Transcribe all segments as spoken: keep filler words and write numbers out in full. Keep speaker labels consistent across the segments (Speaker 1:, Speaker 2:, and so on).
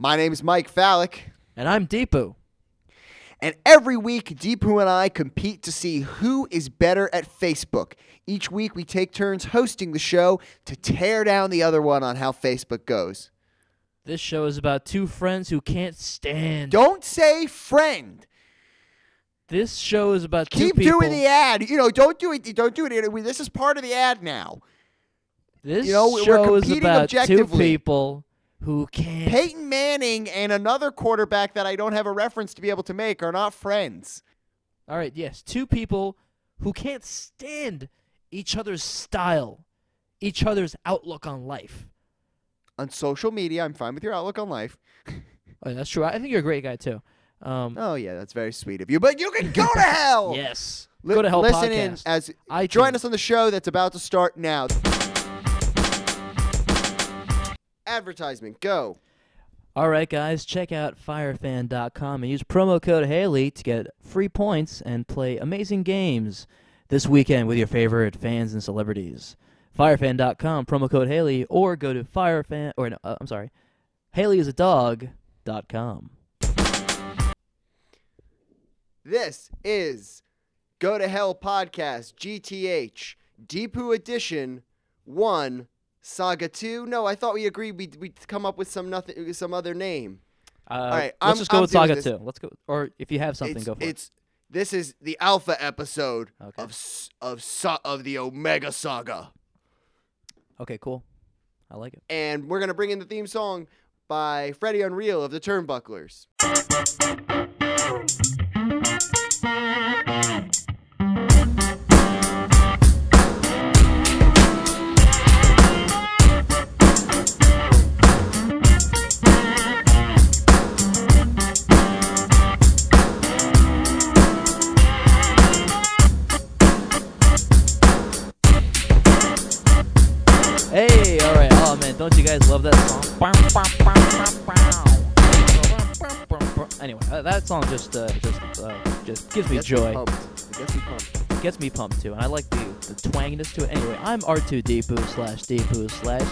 Speaker 1: My name is Mike Fallick.
Speaker 2: And I'm Deepu.
Speaker 1: And every week, Deepu and I compete to see who is better at Facebook. Each week, we take turns hosting the show to tear down the other one on how Facebook goes.
Speaker 2: This show is about two friends who can't stand.
Speaker 1: Don't say friend.
Speaker 2: This show is about two
Speaker 1: Keep
Speaker 2: people.
Speaker 1: doing the ad. You know, don't do it. Don't do it. This is part of the ad now.
Speaker 2: This
Speaker 1: you know, we're
Speaker 2: show is
Speaker 1: competing
Speaker 2: about two
Speaker 1: objectively.
Speaker 2: people who can't.
Speaker 1: Peyton Manning and another quarterback that I don't have a reference to be able to make are not friends.
Speaker 2: All right, yes, two people who can't stand each other's style, each other's outlook on life.
Speaker 1: On social media, I'm fine with your outlook on life.
Speaker 2: Oh, that's true. I think you're a great guy too. Um,
Speaker 1: oh yeah, that's very sweet of you. But you can go to hell.
Speaker 2: Yes,
Speaker 1: Li-
Speaker 2: go to hell.
Speaker 1: Listen
Speaker 2: podcast.
Speaker 1: in as
Speaker 2: iTunes.
Speaker 1: Join us on the show that's about to start now. Advertisement, go.
Speaker 2: All right, guys, check out firefan dot com and use promo code Haley to get free points and play amazing games this weekend with your favorite fans and celebrities. firefan dot com, promo code Haley, or go to firefan or no, uh, I'm sorry, Haley is a dog dot com.
Speaker 1: This is Go to Hell Podcast, G T H, Deepu Edition one, Saga two. No, I thought we agreed we'd, we'd come up with some nothing, some other name.
Speaker 2: Uh,
Speaker 1: All right,
Speaker 2: let's
Speaker 1: I'm,
Speaker 2: just go
Speaker 1: I'm
Speaker 2: with Saga
Speaker 1: this.
Speaker 2: two. Let's go, or if you have something,
Speaker 1: it's,
Speaker 2: go for
Speaker 1: it's, it. This is the alpha episode
Speaker 2: Okay.
Speaker 1: of of sa- of the Omega Saga.
Speaker 2: Okay, cool. I like it.
Speaker 1: And we're going to bring in the theme song by Freddie Unreal of the Turnbucklers.
Speaker 2: Hey, all right. Oh man, don't you guys love that song? Anyway, uh, that song just uh, just uh, just gives me
Speaker 1: Gets
Speaker 2: joy.
Speaker 1: Me pumped. It gets me pumped.
Speaker 2: Gets me pumped too, and I like the, the twanginess to it. Anyway, I'm R two Deepu slash Deepu slash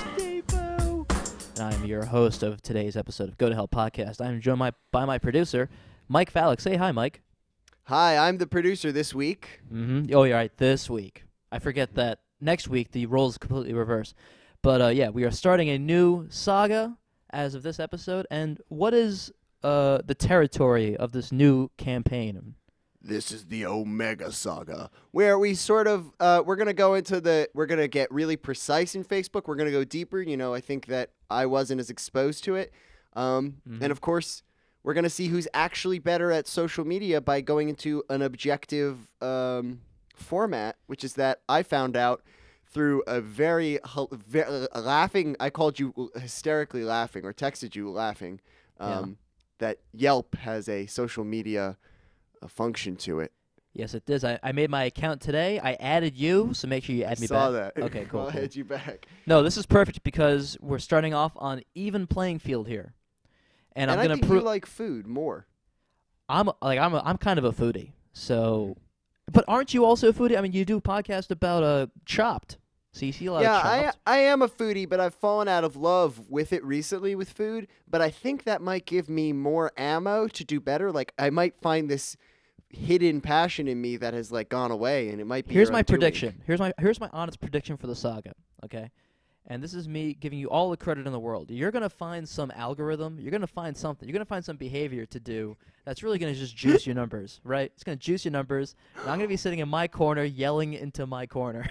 Speaker 2: Deepu, and I'm your host of today's episode of Go to Hell Podcast. I'm joined my, by my producer, Mike Fallick. Say hi, Mike.
Speaker 1: Hi, I'm the producer this week.
Speaker 2: Mm-hmm. Oh, you're right. This week, I forget that next week the roles completely reverse. But uh, yeah, we are starting a new saga as of this episode. And what is uh, the territory of this new campaign?
Speaker 1: This is the Omega Saga, where we sort of uh, we're gonna go into the we're gonna get really precise in Facebook. We're gonna go deeper. You know, I think that I wasn't as exposed to it, um,
Speaker 2: Mhm.
Speaker 1: and of course, we're gonna see who's actually better at social media by going into an objective um, format, which is that I found out through a very, very laughing. I called you hysterically laughing, or texted you laughing. Um,
Speaker 2: Yeah.
Speaker 1: That Yelp has a social media a function to it.
Speaker 2: Yes, it does. I, I made my account today. I added you, so make sure you add
Speaker 1: I
Speaker 2: me
Speaker 1: saw
Speaker 2: back.
Speaker 1: that.
Speaker 2: Okay, cool.
Speaker 1: I'll
Speaker 2: cool.
Speaker 1: add you back.
Speaker 2: No, this is perfect because we're starting off on even playing field here, and,
Speaker 1: And,
Speaker 2: I'm
Speaker 1: I
Speaker 2: gonna
Speaker 1: think
Speaker 2: prove.
Speaker 1: you like food more.
Speaker 2: I'm like I'm a, I'm kind of a foodie. So, but aren't you also a foodie? I mean, you do a podcast about uh Chopped. So you see a lot
Speaker 1: Yeah,
Speaker 2: of
Speaker 1: I
Speaker 2: Chopped.
Speaker 1: I am a foodie, but I've fallen out of love with it recently with food. But I think that might give me more ammo to do better. Like I might find this hidden passion in me that has like gone away, and it might be.
Speaker 2: Here's
Speaker 1: your
Speaker 2: my
Speaker 1: undoing.
Speaker 2: prediction. Here's my here's my honest prediction for the saga. Okay, and this is me giving you all the credit in the world. You're gonna find some algorithm. You're gonna find something. You're gonna find some behavior to do that's really gonna just juice your numbers, right? It's gonna juice your numbers. And I'm gonna be sitting in my corner, yelling into my corner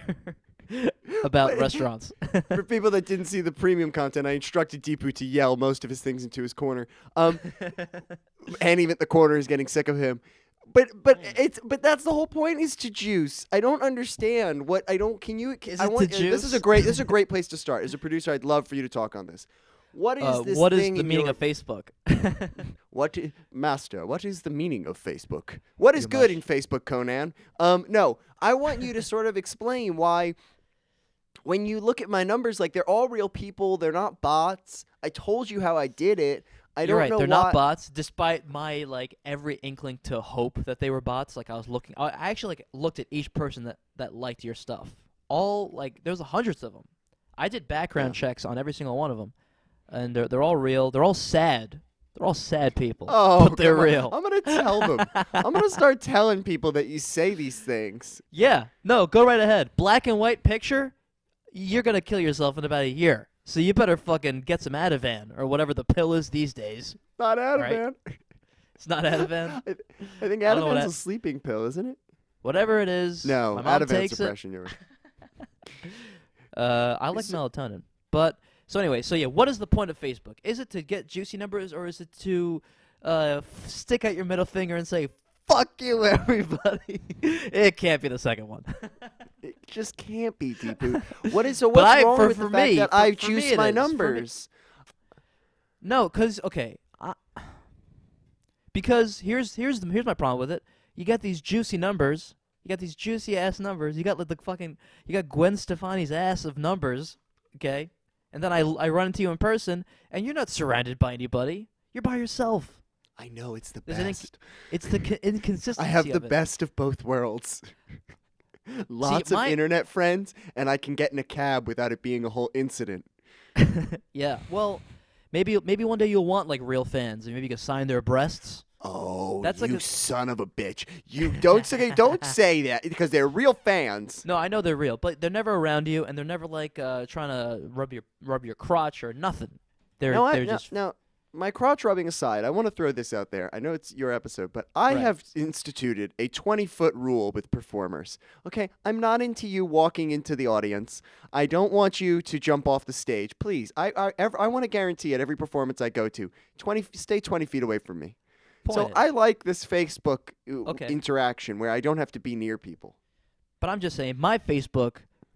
Speaker 2: about
Speaker 1: Wait.
Speaker 2: restaurants.
Speaker 1: For people that didn't see the premium content, I instructed Deepu to yell most of his things into his corner. Um, and even the corner is getting sick of him. But but it's but that's the whole point is to juice. I don't understand what I don't. Can you?
Speaker 2: Is
Speaker 1: I
Speaker 2: it
Speaker 1: want.
Speaker 2: to
Speaker 1: uh, This is a
Speaker 2: juice?
Speaker 1: great. This is a great place to start. As a producer, I'd love for you to talk on this. What is
Speaker 2: Uh,
Speaker 1: this
Speaker 2: what is
Speaker 1: thing
Speaker 2: the
Speaker 1: in
Speaker 2: meaning
Speaker 1: your-
Speaker 2: of Facebook?
Speaker 1: What, i- master? What is the meaning of Facebook? What is
Speaker 2: You're
Speaker 1: good
Speaker 2: mush.
Speaker 1: in Facebook, Conan? Um, no, I want you to sort of explain why. When you look at my numbers, like they're all real people. They're not bots. I told you how I did it. I
Speaker 2: You're
Speaker 1: don't
Speaker 2: right.
Speaker 1: know
Speaker 2: They're
Speaker 1: why.
Speaker 2: not bots, despite my like every inkling to hope that they were bots. Like I was looking, I I actually like looked at each person that that liked your stuff. All like there's hundreds of them. I did background
Speaker 1: Yeah.
Speaker 2: checks on every single one of them, and they're they're all real. They're all sad. They're all sad people,
Speaker 1: Oh,
Speaker 2: but they're
Speaker 1: come on.
Speaker 2: real.
Speaker 1: I'm gonna tell them. I'm gonna start telling people that you say these things.
Speaker 2: Yeah, no, go right ahead. Black and white picture, you're gonna kill yourself in about a year. So you better fucking get some Ativan or whatever the pill is these days.
Speaker 1: Not out of
Speaker 2: Right.
Speaker 1: man.
Speaker 2: It's not Ativan.
Speaker 1: I, th- I think
Speaker 2: I don't know what
Speaker 1: Ativan's a
Speaker 2: At-
Speaker 1: sleeping pill, isn't it?
Speaker 2: Whatever it is.
Speaker 1: No,
Speaker 2: my mom
Speaker 1: Ativan
Speaker 2: takes it.
Speaker 1: suppression. You're
Speaker 2: Uh, I like
Speaker 1: Is-
Speaker 2: melatonin. But so anyway, so yeah, what is the point of Facebook? Is it to get juicy numbers, or is it to uh, f- stick out your middle finger and say "fuck you, everybody"? It can't be the second one.
Speaker 1: It just can't be Deepu. What is so?
Speaker 2: But
Speaker 1: What's
Speaker 2: I-
Speaker 1: wrong
Speaker 2: for-
Speaker 1: with
Speaker 2: for
Speaker 1: the fact
Speaker 2: me-
Speaker 1: that
Speaker 2: for-
Speaker 1: I
Speaker 2: for
Speaker 1: choose
Speaker 2: me it
Speaker 1: my
Speaker 2: is. For me-
Speaker 1: numbers?
Speaker 2: No, cause okay, I, because here's here's the, here's my problem with it. You got these juicy numbers. You got these juicy ass numbers. You got like the fucking you got Gwen Stefani's ass of numbers. Okay, and then I I run into you in person, and you're not surrounded by anybody. You're by yourself.
Speaker 1: I know it's the
Speaker 2: There's an
Speaker 1: best.
Speaker 2: It's the co- inconsistency.
Speaker 1: I have the
Speaker 2: of it.
Speaker 1: best of both worlds. Lots
Speaker 2: my-
Speaker 1: of internet friends, and I can get in a cab without it being a whole incident.
Speaker 2: Yeah. Well, maybe maybe one day you'll want like real fans, and maybe you can sign their breasts.
Speaker 1: Oh,
Speaker 2: That's
Speaker 1: you
Speaker 2: like a-
Speaker 1: son of a bitch! You don't say don't say that because they're real fans.
Speaker 2: No, I know they're real, but they're never around you, and they're never like uh, trying to rub your rub your crotch or nothing. They're
Speaker 1: No, I,
Speaker 2: they're
Speaker 1: no,
Speaker 2: just
Speaker 1: no, my crotch rubbing aside, I want to throw this out there. I know it's your episode, but I
Speaker 2: Right.
Speaker 1: have instituted a twenty-foot rule with performers. Okay, I'm not into you walking into the audience. I don't want you to jump off the stage. Please, I I, ev- I want to guarantee at every performance I go to, twenty stay twenty feet away from me. So
Speaker 2: pointed.
Speaker 1: I like this Facebook uh,
Speaker 2: Okay.
Speaker 1: interaction where I don't have to be near people.
Speaker 2: But I'm just saying, my Facebook,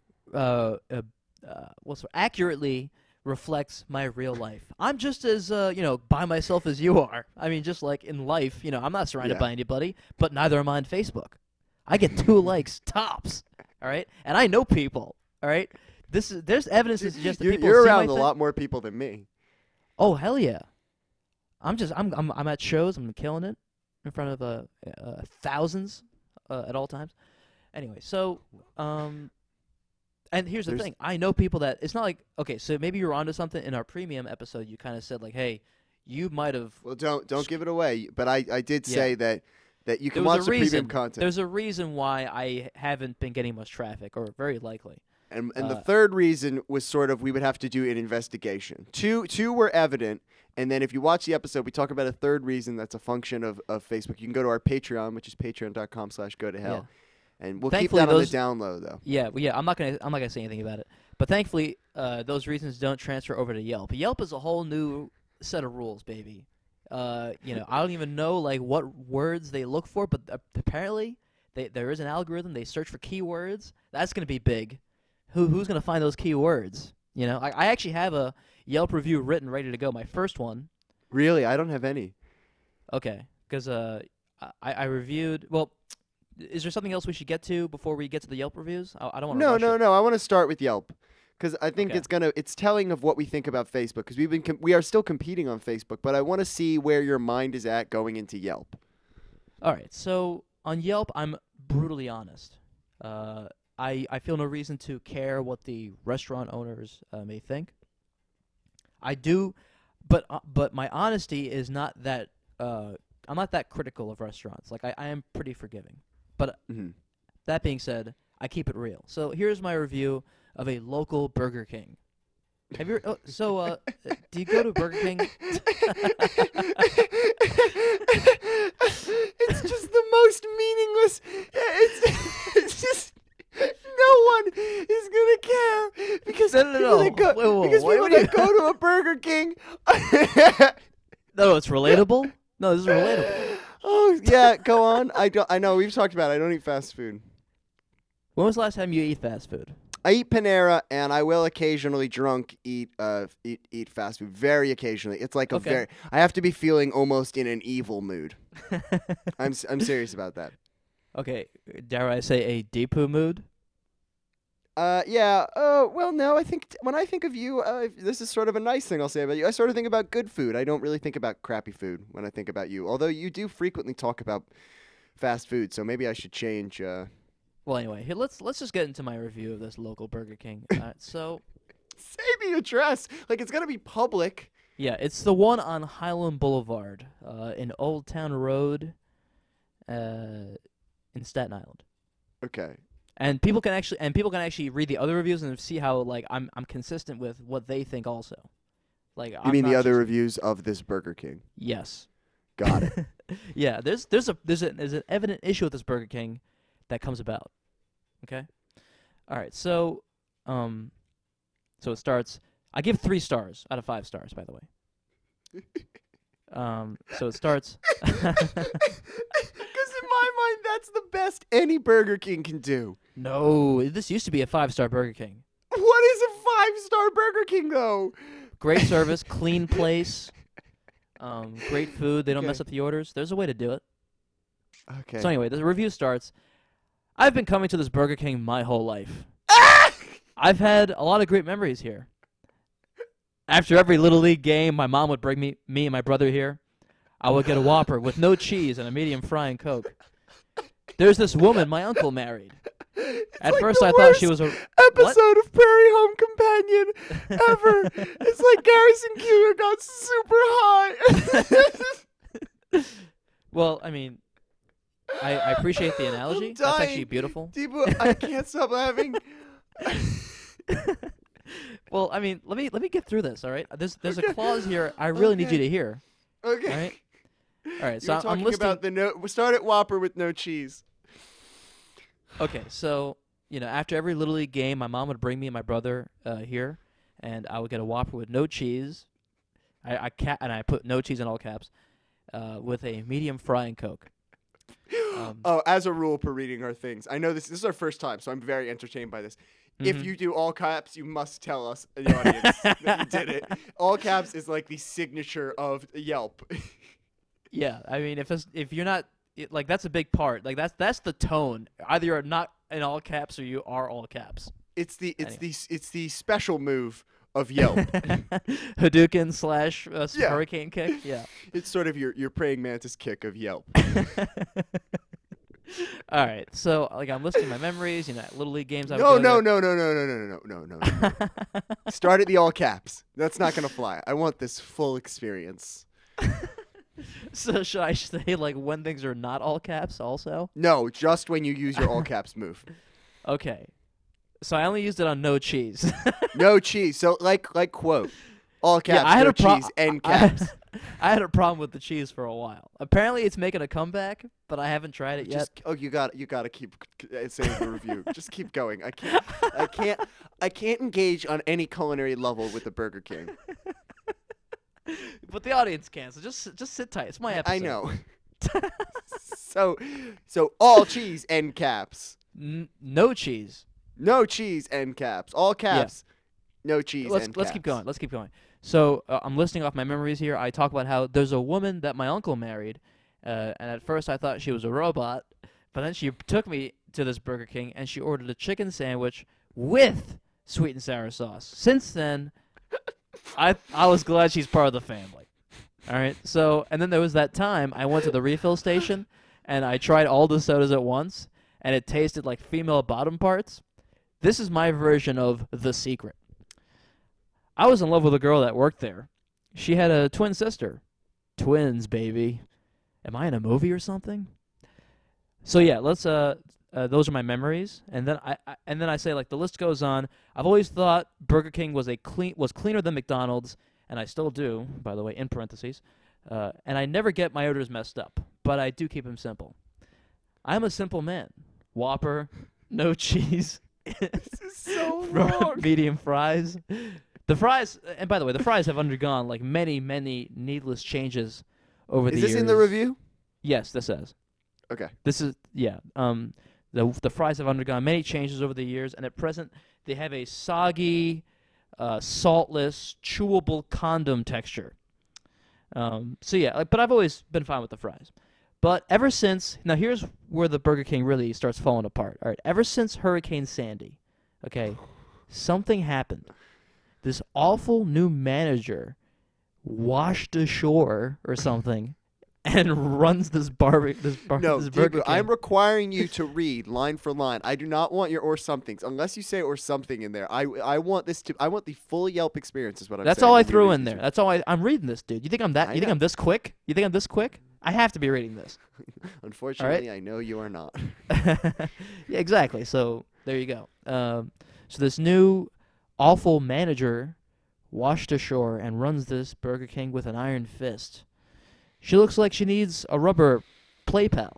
Speaker 2: uh, uh, uh what's accurately reflects my real life. I'm just as uh, you know, by myself as you are. I mean, just like in life, you know, I'm not surrounded
Speaker 1: Yeah.
Speaker 2: by anybody, but neither am I on Facebook. I get two likes tops. All right, and I know people. All right, this is there's evidence to suggest that
Speaker 1: You're,
Speaker 2: people
Speaker 1: you're
Speaker 2: see
Speaker 1: around
Speaker 2: my
Speaker 1: a
Speaker 2: thing.
Speaker 1: lot more people than me.
Speaker 2: Oh hell yeah! I'm just I'm I'm I'm at shows. I'm killing it in front of uh, uh thousands uh, at all times. Anyway, so um, and here's the
Speaker 1: There's-
Speaker 2: thing. I know people that it's not like okay. So maybe you were onto something in our premium episode. You kind of said like, hey, you might have.
Speaker 1: Well, don't don't give it away. But I, I did
Speaker 2: Yeah.
Speaker 1: say that that you
Speaker 2: There
Speaker 1: can
Speaker 2: was
Speaker 1: watch
Speaker 2: a
Speaker 1: the
Speaker 2: reason.
Speaker 1: premium content.
Speaker 2: There's a reason why I haven't been getting much traffic, or very likely.
Speaker 1: And and the
Speaker 2: Uh,
Speaker 1: third reason was sort of we would have to do an investigation. Two two were evident, and then if you watch the episode, we talk about a third reason that's a function of, of Facebook. You can go to our Patreon, which is patreon dot com slash go to hell, and we'll
Speaker 2: Thankfully,
Speaker 1: keep that on
Speaker 2: those-
Speaker 1: the down low though.
Speaker 2: Yeah, well, yeah. I'm not gonna I'm not gonna say anything about it. But thankfully, uh, those reasons don't transfer over to Yelp. Yelp is a whole new set of rules, baby. Uh, you know, I don't even know like what words they look for, but uh, apparently they, there is an algorithm. They search for keywords. That's gonna be big. Who who's gonna find those keywords? You know, I, I actually have a Yelp review written, ready to go. My first one.
Speaker 1: Really, I don't have any.
Speaker 2: Okay, because uh, I, I reviewed. Well, is there something else we should get to before we get to the Yelp reviews? I, I don't want to.
Speaker 1: No,
Speaker 2: rush
Speaker 1: no,
Speaker 2: it.
Speaker 1: no. I want to start with Yelp because I think
Speaker 2: Okay.
Speaker 1: it's gonna it's telling of what we think about Facebook because we've been com- we are still competing on Facebook, but I want to see where your mind is at going into Yelp.
Speaker 2: All right, so on Yelp, I'm brutally honest. Uh, I I feel no reason to care what the restaurant owners uh, may think. I do, but uh, but my honesty is not that. Uh, I'm not that critical of restaurants. Like I, I am pretty forgiving. But
Speaker 1: hmm
Speaker 2: that being said, I keep it real. So here's my review of a local Burger King. Have you? Oh, so uh, do you go to Burger King?
Speaker 1: It's just the most meaningless. It's, it's just no one is gonna care because
Speaker 2: No, no,
Speaker 1: people
Speaker 2: no.
Speaker 1: that go
Speaker 2: Wait, wait,
Speaker 1: because
Speaker 2: wait,
Speaker 1: people
Speaker 2: what do
Speaker 1: that go to a Burger King.
Speaker 2: No, it's relatable. No, this is relatable.
Speaker 1: Oh yeah, go on. I don't. I know we've talked about it. I don't eat fast food.
Speaker 2: When was the last time you ate fast food?
Speaker 1: I eat Panera, and I will occasionally drunk eat uh eat eat fast food. Very occasionally. It's like a
Speaker 2: Okay.
Speaker 1: very. I have to be feeling almost in an evil mood. I'm s- I'm serious about that.
Speaker 2: Okay, dare I say a Deepu mood?
Speaker 1: Uh, yeah. Oh, well, no. I think t- when I think of you, uh, this is sort of a nice thing I'll say about you. I sort of think about good food. I don't really think about crappy food when I think about you. Although you do frequently talk about fast food, so maybe I should change. Uh,
Speaker 2: Well, anyway, here let's let's just get into my review of this local Burger King. All right, so
Speaker 1: say the address. Like it's gonna be public.
Speaker 2: Yeah, it's the one on Highland Boulevard, uh, in Old Town Road, uh, in Staten Island.
Speaker 1: Okay.
Speaker 2: And people can actually and people can actually read the other reviews and see how like I'm I'm consistent with what they think also. Like
Speaker 1: You
Speaker 2: I'm
Speaker 1: mean the
Speaker 2: not
Speaker 1: other
Speaker 2: just-
Speaker 1: reviews of this Burger King?
Speaker 2: Yes.
Speaker 1: Got it.
Speaker 2: Yeah, there's there's a there's a there's an evident issue with this Burger King that comes about. Okay? All right. So um so it starts I give three stars out of five stars, by the way. Um so it starts
Speaker 1: Because in my mind, that's the best any Burger King can do.
Speaker 2: No, this used to be a five-star Burger King.
Speaker 1: What is a five-star Burger King, though?
Speaker 2: Great service, clean place, um, great food. They don't mess
Speaker 1: Okay.
Speaker 2: up the orders. There's a way to do it.
Speaker 1: Okay.
Speaker 2: So anyway, the review starts. I've been coming to this Burger King my whole life. I've had a lot of great memories here. After every Little League game, my mom would bring me, me and my brother here. I would get a Whopper with no cheese and a medium fry and Coke. There's this woman my uncle married.
Speaker 1: It's
Speaker 2: At
Speaker 1: like
Speaker 2: first,
Speaker 1: the
Speaker 2: I thought she
Speaker 1: worst
Speaker 2: was a
Speaker 1: episode of Prairie Home Companion ever. It's like Garrison Keillor got super high.
Speaker 2: Well, I mean, I, I appreciate the analogy.
Speaker 1: I'm
Speaker 2: That's
Speaker 1: dying.
Speaker 2: actually beautiful.
Speaker 1: Deepu, I can't stop laughing.
Speaker 2: Well, I mean, let me let me get through this. All right, there's there's
Speaker 1: Okay.
Speaker 2: a clause here I really need you
Speaker 1: Okay.
Speaker 2: to hear.
Speaker 1: Okay.
Speaker 2: All right. All right.
Speaker 1: You're
Speaker 2: So I'm
Speaker 1: talking
Speaker 2: listing.
Speaker 1: about the no. We start at Whopper with no cheese.
Speaker 2: Okay, so you know, after every Little League game, my mom would bring me and my brother uh, here, and I would get a Whopper with no cheese. I, I ca- and I put no cheese in all caps, uh, with a medium fry and Coke. Um,
Speaker 1: Oh, as a rule, per reading our things, I know this. This is our first time, so I'm very entertained by this. If
Speaker 2: Mhm.
Speaker 1: you do all caps, you must tell us, the audience, that you did it. All caps is like the signature of Yelp.
Speaker 2: Yeah, I mean, if it's, if you're not it, like that's a big part. Like that's that's the tone. Either you're not in all caps or you are all caps.
Speaker 1: It's the it's
Speaker 2: Anyway.
Speaker 1: the s- it's the special move of Yelp.
Speaker 2: Hadouken slash uh, s-
Speaker 1: Yeah.
Speaker 2: hurricane kick. Yeah.
Speaker 1: It's sort of your your praying mantis kick of Yelp.
Speaker 2: All right. So like I'm listing my memories. You know, Little League games. I would
Speaker 1: No,
Speaker 2: go
Speaker 1: no,
Speaker 2: to.
Speaker 1: no, no, no, no, no, no, no, no, no. Start at the all caps. That's not gonna fly. I want this full experience.
Speaker 2: So should I say like when things are not all caps also?
Speaker 1: No, just when you use your all caps move.
Speaker 2: Okay. So I only used it on no cheese.
Speaker 1: No cheese. So like like quote. All caps,
Speaker 2: yeah, I had
Speaker 1: no
Speaker 2: a pro-
Speaker 1: cheese, end
Speaker 2: I-
Speaker 1: caps.
Speaker 2: I had a problem with the cheese for a while. Apparently, it's making a comeback, but I haven't tried it yet.
Speaker 1: Just oh, you got you got to keep c- c- saying the review. Just keep going. I can't I can't I can't engage on any culinary level with the Burger King.
Speaker 2: But the audience can, so just just sit tight. It's my episode.
Speaker 1: I know. so so all cheese, end caps.
Speaker 2: N- no cheese.
Speaker 1: No cheese, end caps. All caps. No cheese,
Speaker 2: Let's
Speaker 1: end
Speaker 2: let's
Speaker 1: caps.
Speaker 2: keep going. Let's keep going. So uh, I'm listing off my memories here. I talk about how there's a woman that my uncle married, uh, and at first I thought she was a robot, but then she took me to this Burger King and she ordered a chicken sandwich with sweet and sour sauce. Since then, I I was glad she's part of the family. All right. So and then there was that time I went to the refill station and I tried all the sodas at once, and it tasted like female bottom parts. This is my version of The Secret. I was in love with a girl that worked there. She had a twin sister. Twins, baby. Am I in a movie or something? So yeah, let's uh, uh those are my memories. And then I, I and then I say like the list goes on. I've always thought Burger King was a clean was cleaner than McDonald's, and I still do, by the way, in parentheses. Uh, and I never get my orders messed up, but I do keep them simple. I'm a simple man. Whopper, no cheese.
Speaker 1: This is so
Speaker 2: Fr-
Speaker 1: wrong.
Speaker 2: medium fries. The fries, and by the way, the fries have undergone like many, many needless changes over
Speaker 1: Is
Speaker 2: the
Speaker 1: this
Speaker 2: years.
Speaker 1: in the review?
Speaker 2: Yes, this is.
Speaker 1: Okay.
Speaker 2: This is yeah. Um, the the fries have undergone many changes over the years, and at present they have a soggy, uh, saltless, chewable condom texture. Um, so yeah, like, but I've always been fine with the fries. But ever since now, here's where the Burger King really starts falling apart. All right, ever since Hurricane Sandy, okay, something happened. This awful new manager washed ashore or something and runs this bar this bar
Speaker 1: No,
Speaker 2: this Burger
Speaker 1: Deepu,
Speaker 2: King.
Speaker 1: I'm requiring you to read line for line. I do not want your or somethings unless you say or something in there. I I want this to. I want the full Yelp experience. Is what I'm
Speaker 2: That's
Speaker 1: saying.
Speaker 2: all I
Speaker 1: when you
Speaker 2: threw
Speaker 1: read
Speaker 2: in
Speaker 1: these
Speaker 2: there. That's all I. I'm reading this, dude. You think I'm that?
Speaker 1: I
Speaker 2: You think
Speaker 1: know.
Speaker 2: I'm this quick? You think I'm this quick? I have to be reading this.
Speaker 1: Unfortunately, I know you are not.
Speaker 2: Yeah, exactly. So there you go. Um, so this new awful manager washed ashore and runs this Burger King with an iron fist. She looks like she needs a rubber play pal.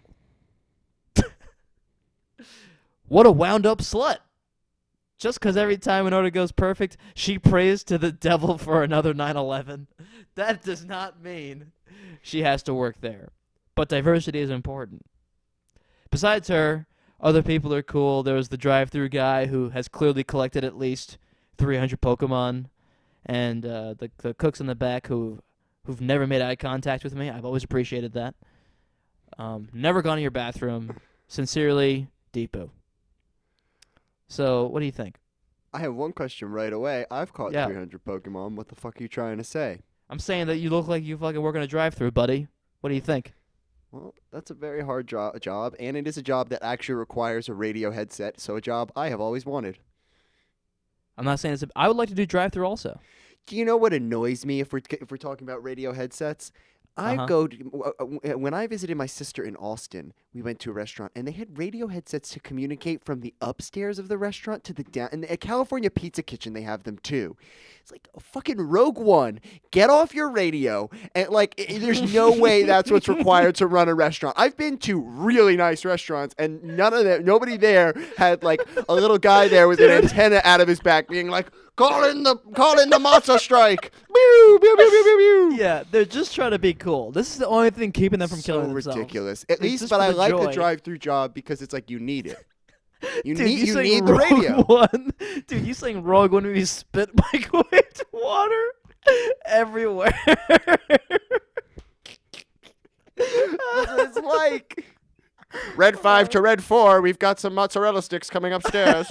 Speaker 2: What a wound up slut. Just 'cause every time an order goes perfect, she prays to the devil for another nine eleven. That does not mean she has to work there. But diversity is important. Besides her, other people are cool. There was the drive-thru guy who has clearly collected at least three hundred Pokemon. And uh, the, the cooks in the back who, who've never made eye contact with me. I've always appreciated that. Um, never gone to your bathroom. Sincerely, Deepu. So, what do you think?
Speaker 1: I have one question right away. I've caught
Speaker 2: Yeah.
Speaker 1: three hundred Pokemon. What the fuck are you trying to say?
Speaker 2: I'm saying that you look like you fucking work on a drive-thru, buddy. What do you think?
Speaker 1: Well, that's a very hard jo- job, and it is a job that actually requires a radio headset. So a job I have always wanted.
Speaker 2: I'm not saying it's. A, I would like to do drive-thru also.
Speaker 1: Do you know what annoys me if we're if we're talking about radio headsets? I
Speaker 2: Uh-huh.
Speaker 1: go to, w- w- when I visited my sister in Austin. We went to a restaurant and they had radio headsets to communicate from the upstairs of the restaurant to the down. And at California Pizza Kitchen, they have them too. It's like a fucking Rogue One. Get off your radio and like. I there's no way that's what's required to run a restaurant. I've been to really nice restaurants and none of them. Nobody there had like a little guy there with an antenna out of his back, being like, "Call in the call in the matzo strike." Pew, pew, pew, pew, pew, pew.
Speaker 2: Yeah, they're just trying to be cool. This is the only thing keeping them from
Speaker 1: so
Speaker 2: killing themselves.
Speaker 1: ridiculous. At
Speaker 2: It's
Speaker 1: least,
Speaker 2: just
Speaker 1: but
Speaker 2: for
Speaker 1: I
Speaker 2: the
Speaker 1: like
Speaker 2: joy.
Speaker 1: the drive-through job because it's like you need it. You
Speaker 2: Dude,
Speaker 1: need
Speaker 2: you,
Speaker 1: you
Speaker 2: saying
Speaker 1: need the
Speaker 2: Rogue
Speaker 1: radio.
Speaker 2: One? Dude, you saying Rogue One when you spit microwaved water everywhere?
Speaker 1: That's what it's like. Red five to red four. We've got some mozzarella sticks coming upstairs.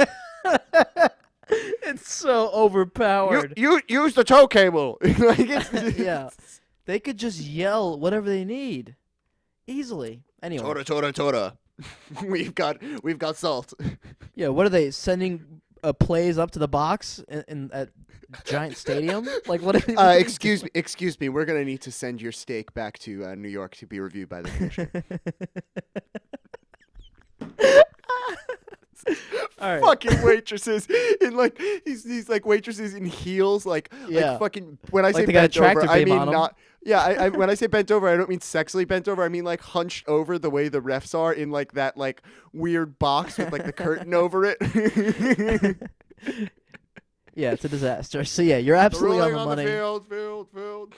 Speaker 2: It's so
Speaker 1: you,
Speaker 2: overpowered.
Speaker 1: you use the tow cable. Like it's,
Speaker 2: Yeah. They could just yell whatever they need easily. Anyway,
Speaker 1: Tora tora tora. we've got we've got salt.
Speaker 2: yeah. What are they sending uh, plays up to the box in, in at Giant Stadium? Like what? Are they, what
Speaker 1: Uh,
Speaker 2: are they
Speaker 1: excuse me, excuse me. We're gonna need to send your steak back to uh, New York to be reviewed by the commission.
Speaker 2: All right.
Speaker 1: Fucking waitresses in like these these like waitresses in heels, like
Speaker 2: Yeah.
Speaker 1: like fucking. When I
Speaker 2: Like
Speaker 1: say
Speaker 2: they got a
Speaker 1: bent over,
Speaker 2: tractor
Speaker 1: I
Speaker 2: beam
Speaker 1: mean
Speaker 2: on 'em.
Speaker 1: not. Yeah, I, I when I say bent over, I don't mean sexually bent over. I mean like hunched over the way the refs are in like that like weird box with like the curtain over it.
Speaker 2: Yeah, it's a disaster. So yeah, you're absolutely on
Speaker 1: Rolling
Speaker 2: the
Speaker 1: on
Speaker 2: money.
Speaker 1: the field, field, field.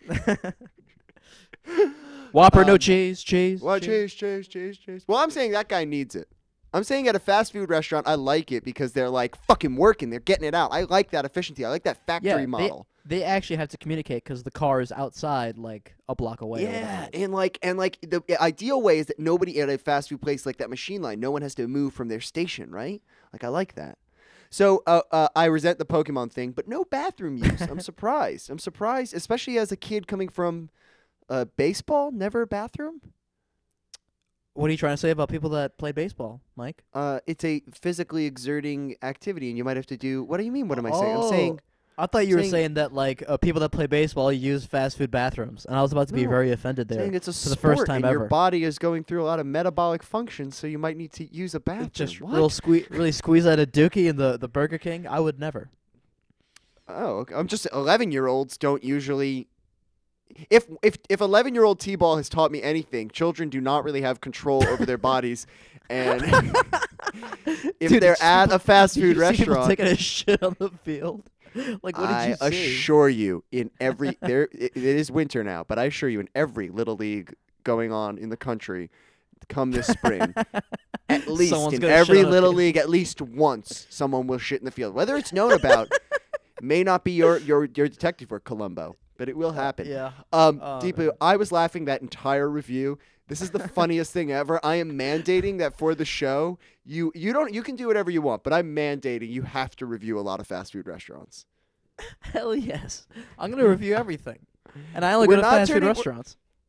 Speaker 2: Whopper, no
Speaker 1: Um,
Speaker 2: cheese, cheese.
Speaker 1: Well,
Speaker 2: cheese.
Speaker 1: chase, chase, chase, chase. Well, I'm saying that guy needs it. I'm saying at a fast food restaurant, I like it because they're like fucking working. They're getting it out. I like that efficiency. I like that factory
Speaker 2: Yeah, they,
Speaker 1: model.
Speaker 2: they actually have to communicate because the car is outside, like a block away. or
Speaker 1: Yeah,
Speaker 2: whatever.
Speaker 1: and like and like the ideal way is that nobody at a fast food place like that machine line, no one has to move from their station, right? Like I like that. So uh, uh, I resent the Pokemon thing, but no bathroom use. I'm surprised. I'm surprised, especially as a kid coming from uh, baseball. Never a bathroom.
Speaker 2: What are you trying to say about people that play baseball, Mike?
Speaker 1: Uh, it's a physically exerting activity, and you might have to do. What do you mean? What am I saying? I'm saying.
Speaker 2: I thought you were
Speaker 1: saying-
Speaker 2: saying that like uh, people that play baseball use fast food bathrooms, and I was about to be
Speaker 1: No,
Speaker 2: very offended there.
Speaker 1: Saying it's a
Speaker 2: for the
Speaker 1: sport
Speaker 2: first time
Speaker 1: and
Speaker 2: ever.
Speaker 1: your body is going through a lot of metabolic functions, so you might need to use a bathroom.
Speaker 2: Just
Speaker 1: What?
Speaker 2: real sque- really squeeze out a dookie in the, the Burger King. I would never.
Speaker 1: Oh, okay. I'm just eleven-year-olds don't usually. If if if eleven-year-old T-ball has taught me anything, children do not really have control over their bodies, and if
Speaker 2: Dude,
Speaker 1: they're
Speaker 2: did
Speaker 1: at
Speaker 2: people-
Speaker 1: a fast
Speaker 2: did
Speaker 1: food
Speaker 2: you see people
Speaker 1: restaurant,
Speaker 2: taking a shit on the field. Like what did
Speaker 1: I
Speaker 2: you see?
Speaker 1: assure you, in every there it, it is winter now, but I assure you, in every little league going on in the country, come this spring, at least
Speaker 2: Someone's
Speaker 1: in
Speaker 2: gonna shit
Speaker 1: every
Speaker 2: on a
Speaker 1: little
Speaker 2: field.
Speaker 1: league, at least once, someone will shit in the field. Whether it's known about, may not be your your your detective work, Columbo, but it will happen.
Speaker 2: Yeah.
Speaker 1: Um,
Speaker 2: Oh,
Speaker 1: Deepu,
Speaker 2: man.
Speaker 1: I was laughing that entire review. This is the funniest thing ever. I am mandating that for the show, you you don't you can do whatever you want, but I'm mandating you have to review a lot of fast food restaurants.
Speaker 2: Hell yes. I'm gonna review everything, and I only
Speaker 1: We're
Speaker 2: go to
Speaker 1: not
Speaker 2: fast food
Speaker 1: turning-
Speaker 2: restaurants.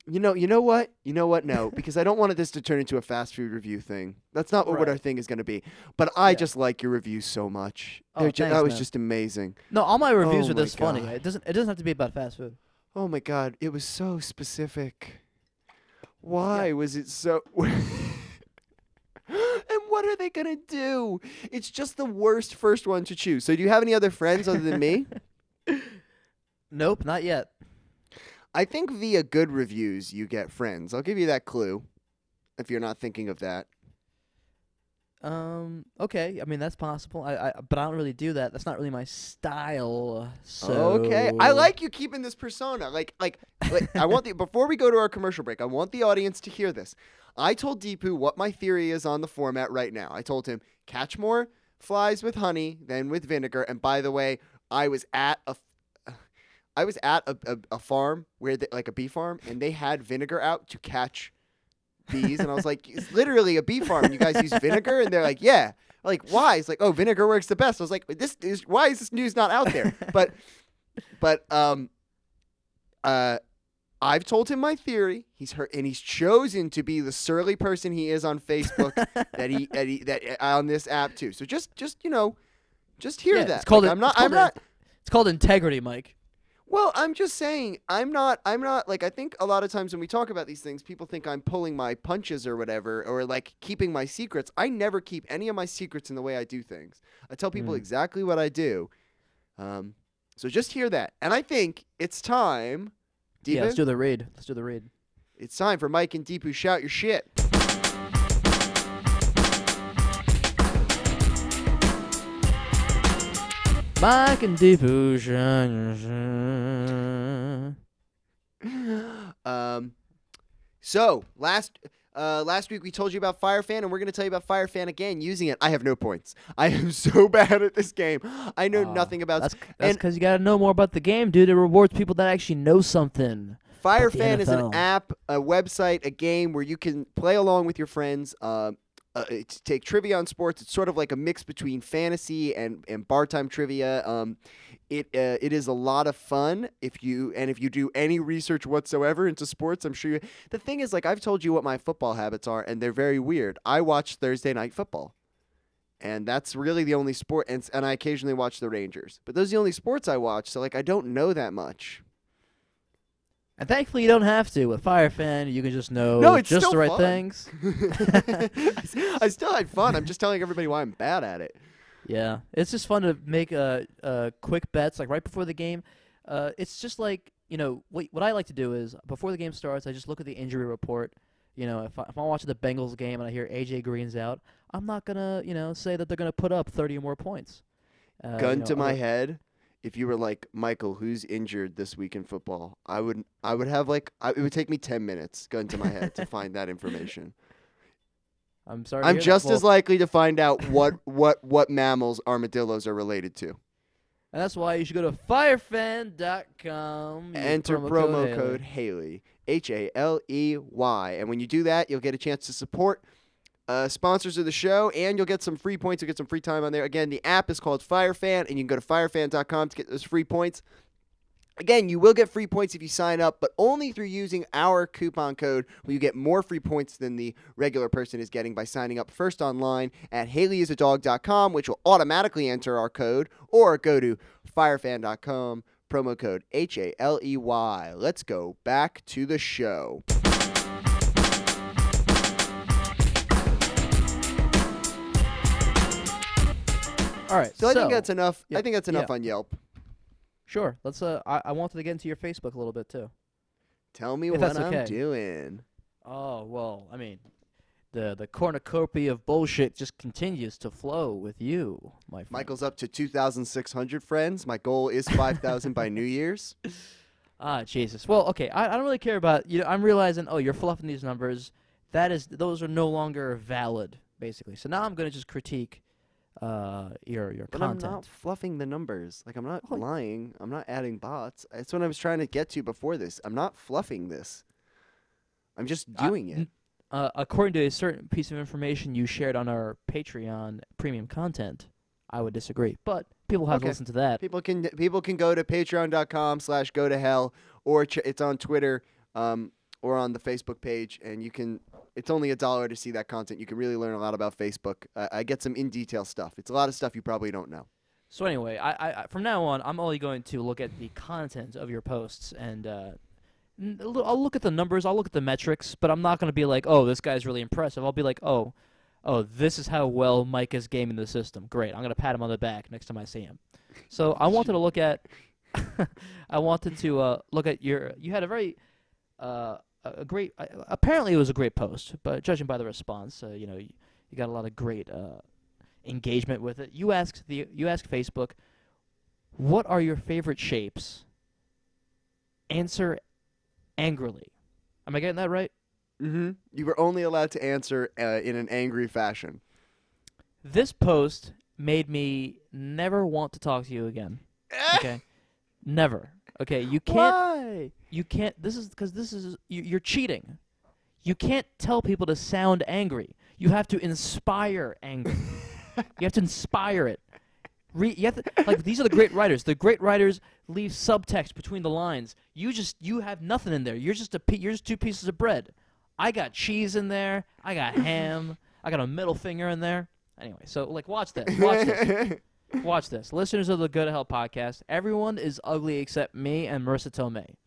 Speaker 1: You know, you know what? You know what? No, because I don't want this to turn into a fast food review thing. That's not what, what our
Speaker 2: Right.
Speaker 1: thing is going to be. But I
Speaker 2: Yeah.
Speaker 1: just like your reviews so much.
Speaker 2: Oh,
Speaker 1: They're ju-
Speaker 2: thanks,
Speaker 1: that was
Speaker 2: man.
Speaker 1: just amazing.
Speaker 2: No, all my reviews
Speaker 1: Oh
Speaker 2: are
Speaker 1: my
Speaker 2: this funny.
Speaker 1: God.
Speaker 2: It doesn't. It doesn't have to be about fast food.
Speaker 1: Oh my God, it was so specific. Why was it so? And what are they gonna do? It's just the worst first one to choose. So, do you have any other friends other than me?
Speaker 2: Nope, not yet.
Speaker 1: I think via good reviews you get friends. I'll give you that clue if you're not thinking of that.
Speaker 2: Um. Okay. I mean, that's possible. I. I. But I don't really do that. That's not really my style. So.
Speaker 1: Okay, I like you keeping this persona. Like, like, like I want the before we go to our commercial break, I want the audience to hear this. I told Deepu what my theory is on the format right now. I told him catch more flies with honey than with vinegar. And by the way, I was at a, I was at a, a, a farm where they, like a bee farm, and they had vinegar out to catch bees, and I was like, it's literally a bee farm. And you guys use vinegar, and they're like, yeah. I'm like, why? It's like, oh, vinegar works the best. I was like, this is why is this news not out there? But, but um, uh. I've told him my theory. He's heard, and he's chosen to be the surly person he is on Facebook that he that, he, that uh, on this app too. So just just you know, just hear
Speaker 2: Yeah,
Speaker 1: that.
Speaker 2: it's called
Speaker 1: Like,
Speaker 2: it-
Speaker 1: I'm not.
Speaker 2: it's called
Speaker 1: I'm not.
Speaker 2: it- It's called integrity, Mike.
Speaker 1: Well, I'm just saying. I'm not. I'm not like. I think a lot of times when we talk about these things, people think I'm pulling my punches or whatever, or like keeping my secrets. I never keep any of my secrets in the way I do things. I tell people
Speaker 2: Mm.
Speaker 1: exactly what I do. Um, so just hear that. And I think it's time.
Speaker 2: Yeah. Let's
Speaker 1: Deepu?
Speaker 2: do the read. Let's do the read.
Speaker 1: It's time for Mike and Deepu shout your shit.
Speaker 2: Mike and Deepu. shine.
Speaker 1: Um, so last uh, last week we told you about Firefan, and we're going to tell you about Firefan again using it. I have no points. I am so bad at this game. I know
Speaker 2: Aw,
Speaker 1: nothing about.
Speaker 2: That's
Speaker 1: s-
Speaker 2: that's
Speaker 1: and
Speaker 2: because you gotta know more about the game, dude. It rewards people that actually know something. about the
Speaker 1: Firefan is an
Speaker 2: N F L.
Speaker 1: app, a website, a game where you can play along with your friends. Um, uh, it's take trivia on sports. It's sort of like a mix between fantasy and and bar time trivia. Um, it uh, it is a lot of fun if you and if you do any research whatsoever into sports. I'm sure you. The thing is, like I've told you what my football habits are, and they're very weird. I watch Thursday night football, and that's really the only sport. And s- and I occasionally watch the Rangers, but those are the only sports I watch. So like I don't know that much.
Speaker 2: And thankfully, you don't have to. With Firefan, you can just know
Speaker 1: No, it's
Speaker 2: just
Speaker 1: still
Speaker 2: the right
Speaker 1: fun.
Speaker 2: things.
Speaker 1: I s- I still had fun. I'm just telling everybody why I'm bad at it.
Speaker 2: Yeah, it's just fun to make uh, uh, quick bets like right before the game. Uh, it's just like you know what what I like to do is before the game starts, I just look at the injury report. You know, if I, if I'm watching the Bengals game and I hear A J Green's out, I'm not gonna you know say that they're gonna put up thirty or more points. Uh,
Speaker 1: Gun
Speaker 2: you know,
Speaker 1: to my
Speaker 2: other-
Speaker 1: head, if you were like Michael, who's injured this week in football, I would I would have like I, it would take me ten minutes. Gun to my head to find that information.
Speaker 2: I'm sorry. to
Speaker 1: I'm
Speaker 2: hear that.
Speaker 1: just
Speaker 2: Well,
Speaker 1: as likely to find out what what what mammals armadillos are related to.
Speaker 2: and that's why you should go to firefan dot com. use
Speaker 1: Enter
Speaker 2: promo,
Speaker 1: promo
Speaker 2: Haley.
Speaker 1: code Haley, H A L E Y, and when you do that, you'll get a chance to support uh, sponsors of the show, and you'll get some free points. You'll get some free time on there. Again, the app is called Firefan, and you can go to firefan dot com to get those free points. Again, you will get free points if you sign up, but only through using our coupon code will you get more free points than the regular person is getting by signing up first online at haley is a dog dot com, which will automatically enter our code, or go to firefan dot com, promo code H A L E Y. Let's go back to the show.
Speaker 2: All right.
Speaker 1: So, I think that's enough.
Speaker 2: yeah,
Speaker 1: I think that's enough
Speaker 2: yeah.
Speaker 1: on Yelp.
Speaker 2: Sure. Let's. Uh, I, I wanted to get into your Facebook a little bit too.
Speaker 1: Tell me
Speaker 2: If
Speaker 1: what
Speaker 2: that's
Speaker 1: I'm
Speaker 2: okay.
Speaker 1: doing.
Speaker 2: Oh well, I mean, the the cornucopia of bullshit just continues to flow with you, my friend.
Speaker 1: Michael's up to two thousand six hundred friends. My goal is five thousand by New Year's.
Speaker 2: Ah, Jesus. Well, okay. I, I don't really care about you. Know, I'm realizing. Oh, you're fluffing these numbers. That is, those are no longer valid, basically. So now I'm gonna just critique uh your your
Speaker 1: But
Speaker 2: content.
Speaker 1: I'm not fluffing the numbers. Like, I'm not
Speaker 2: Oh.
Speaker 1: lying. I'm not adding bots. That's what I was trying to get to before this. I'm not fluffing this. I'm just
Speaker 2: Uh,
Speaker 1: doing it.
Speaker 2: n- Uh, according to a certain piece of information you shared on our Patreon premium content, I would disagree. But people have
Speaker 1: Okay.
Speaker 2: to listen to that.
Speaker 1: People can people can go to patreon dot com slash go to hell, or ch- it's on Twitter, um, or on the Facebook page, and you can. It's only a dollar to see that content. You can really learn a lot about Facebook. I, I get some in detail stuff. It's a lot of stuff you probably don't know.
Speaker 2: So anyway, I, I, I from now on, I'm only going to look at the content of your posts, and uh, n- I'll look at the numbers, I'll look at the metrics, but I'm not going to be like, oh, this guy's really impressive. I'll be like, oh, oh, this is how well Mike is gaming the system. Great, I'm going to pat him on the back next time I see him. So I wanted to look at, I wanted to uh, look at your. You had a very, uh, a great. Uh, apparently, it was a great post, but judging by the response, uh, you know, you, you got a lot of great. Uh, engagement with it. You ask the you ask Facebook, what are your favorite shapes? Answer angrily. Am I getting that right?
Speaker 1: Mm-hmm. You were only allowed to answer uh, in an angry fashion.
Speaker 2: This post made me never want to talk to you again. Okay, never. Okay, you can't.
Speaker 1: Why?
Speaker 2: You can't. This is because this is you, you're cheating. You can't tell people to sound angry. You have to inspire anger. You have to inspire it. Re- you have to, like these are the great writers. The great writers leave subtext between the lines. You just you have nothing in there. You're just a pe- you're just two pieces of bread. I got cheese in there. I got ham. I got a middle finger in there. Anyway, so like watch this. Watch this. Watch this. Listeners of the Good Help podcast, everyone is ugly except me and Marissa Tomei.